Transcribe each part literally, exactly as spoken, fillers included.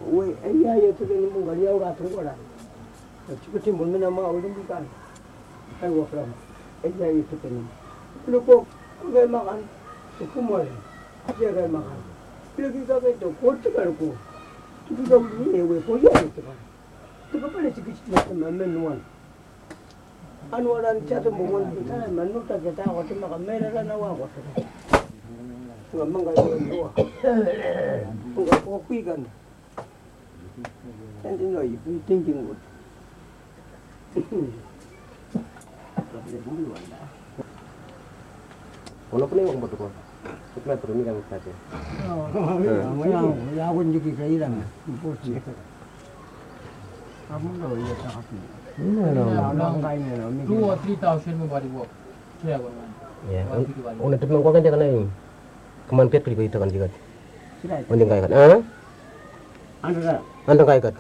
we iya ya tu ni mung gali ora tu ora chiku tim mun na ma ulum kan ai wa from iya ya tu ni lu ko ge makan su kumoi dia ge makan dia kita ke to ko tu kan ko tu ga ni we ko ya tu kan tu ka pale chiku chiku ma men wan anwaran chatu mungol kita manu ta kita ko tu ma ka mera na wa ko nggak menggal dua, nggak kopi kan, kan ini lagi tinggi ngut. Kalau pun yang betul kok, kita turun ni kan saja. Oh, ya, ya, aku juga kaya dah, bos. Kamu dah ya tak apa. Ini lah, orang kaya ni. Two or three thousand mau bari work, saya kan. Ya, orang tu mengkau kan jangan ni. Keman pet kali itu kan juga. Sudah. Ondeng kaya kan? Ah? Anda. Anda kaya kan?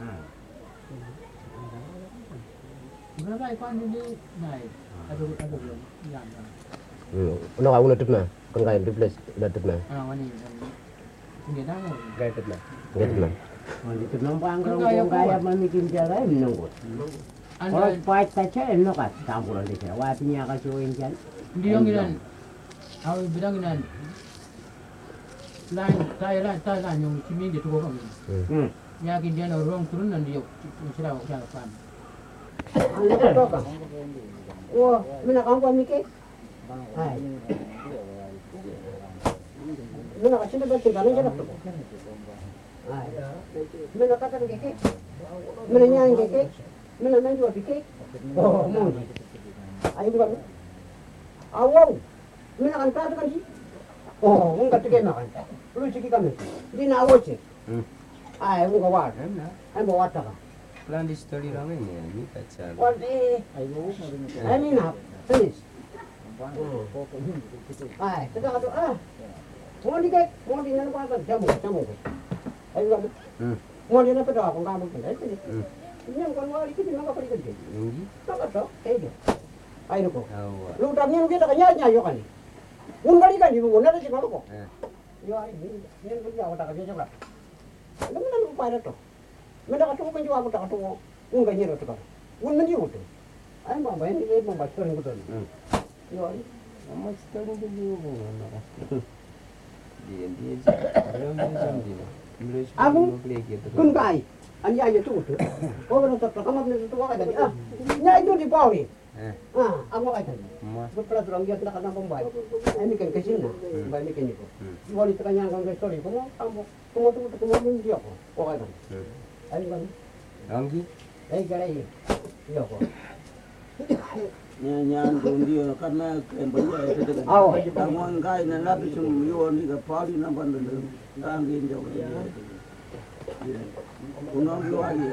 Berapa ikan ini naik? Ada ada belum? Ya. Hmm. Ono kau nak tupna? Kan kaya duples, dah tupna. Ah, ini. Ini dah mau. Kaya tupna. Kaya tupna. Mandi tu nampak orang kaya mamikin jalan menunggu. Kalau pahit saja enak kan? Campuran di sana. Watinya kasuin kan? Dia ngiran. Aku bilang ngiran. Lain, saya lain, saya lain yang cimi dia tu kami. Hmm. Yakin dia nak orang turun dan dia sudah sudah pan. Anda tu apa? Wah, mana kamu kau mikir? Hai. Mana kau cina betul kan? Jangan tu. Hai. Mana kata tu kek? Mana nyang kek? Mana main jual kek? Oh, mau. Ayo bukan. Awal. Mana kan kata kan sih? Oh, mungkin tu kena kan? Lu cakap kami. Di nak awal cek. Ah, mungkin awal. Ay bawa tak? Plan di story ramai ni, ni kacau. Wadi. Ay ni nak. Tulis. Ay, kita kata ah. Mau di kek, mau di mana pun jamu, jamu. Ayo kami. Mau di mana pun dah, kau kamu kena. Ini yang kau mau ikut, mana kau ikut? Ini? Tak kata, kaya. Ayo kau. Awak. Lu tak ni mungkin tak nyai nyai kan? Un balik kan ibu, nak cakap apa? Ya, ini ini pun jauh tak kerja juga. Lu mana lu pada tu? Mana kata pun jauh tak kata un kan nyai tu kan? Un mana jauh tu? Ay mama ini ini mama story tu. Ya, Mama story tu dia mana? Dia dia belum dia jam dia. Aku kun kai. Anja aja tu tu. Oh, kalau tak kamu ni tu apa tadi? Ah, nyai tu di bawah ni. Ah, aku kata. Betul tu orang dia tidak kena pembaik. Ini kan kesini, pembaik ni ni. Jual itu kan yang kan story. Kamu kamu kamu tu tu kamu ni dia. Oh kata. Ayo kan. Anggi? Eh garai. Iya kok. Nyanyian dia karena kembali itu kan. Aw. Kamu enggak ini nabi semua yo ni ke pali nampan dulu. Angin jauh. Unang yo lagi.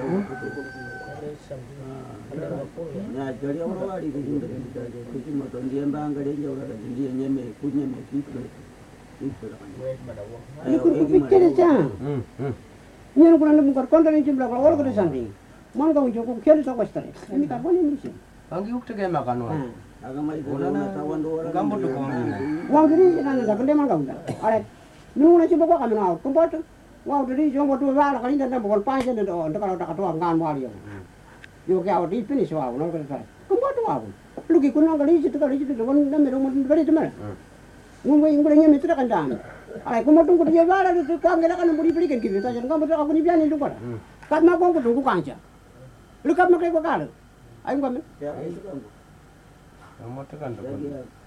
Nah, jadi orang lagi ke sini kita kita macam dia bangga dia jauh ada dia nyeme punya nyeme itu itu. Ikut pikir saja. Ni aku nak buka konten ini jumlah kalau orang kerja sendiri. Mana kau jauh kau kiri tak pasti. Ini kapan ini sih? Anggi ukti ke makan orang. Agama itu orang tawan dua orang. Kamu tu kau ni. Wang kiri jangan ada kerja mana kau dah. Alat. Nunggu nasi bawa kami nak. Kempat. Wang kiri jangan buat dua kali dah bukan panjang dah. Dah kalau dah kata ngan wali. Yo kaya awak di finish wah, nak kata. Kempat wah. Lu kikun nak kali itu kali itu kan dah merong kali itu mana? Mungkin ingin ni mitra kan dah. Ay, kung matungkol dia wala tu kang gila kan buri buri kan kita jangan kamu tu aku ni biarin tu kau. Kat mak kau tu kau aja. Lu kat mak kau kau. Ayo kau. Ya, itu kan. Kamu tu kan tu.